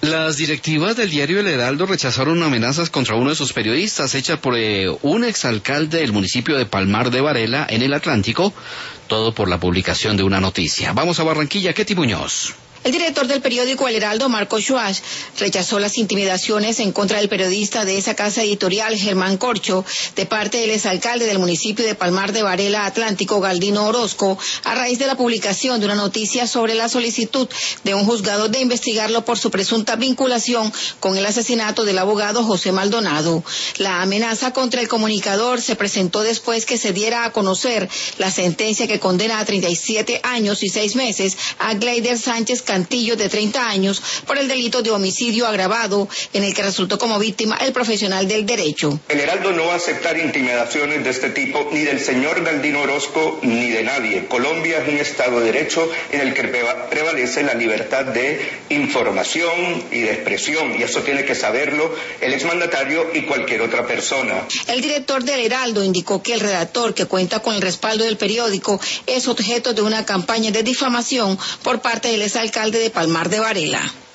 Las directivas del diario El Heraldo rechazaron amenazas contra uno de sus periodistas hechas por un exalcalde del municipio de Palmar de Varela, en el Atlántico, todo por la publicación de una noticia. Vamos a Barranquilla, Ketty Muñoz. El director del periódico El Heraldo, Marco Schwartz, rechazó las intimidaciones en contra del periodista de esa casa editorial, Germán Corcho, de parte del exalcalde del municipio de Palmar de Varela, Atlántico, Galdino Orozco, a raíz de la publicación de una noticia sobre la solicitud de un juzgado de investigarlo por su presunta vinculación con el asesinato del abogado José Maldonado. La amenaza contra el comunicador se presentó después que se diera a conocer la sentencia que condena a 37 años y 6 meses a Gleider Sánchez Cantillo, de 30 años, por el delito de homicidio agravado, en el que resultó como víctima el profesional del derecho. El Heraldo no va a aceptar intimidaciones de este tipo, ni del señor Galdino Orozco, ni de nadie. Colombia es un Estado de Derecho en el que prevalece la libertad de información y de expresión, y eso tiene que saberlo el exmandatario y cualquier otra persona. El director del Heraldo indicó que el redactor, que cuenta con el respaldo del periódico, es objeto de una campaña de difamación por parte del exalcalde de Palmar de Varela.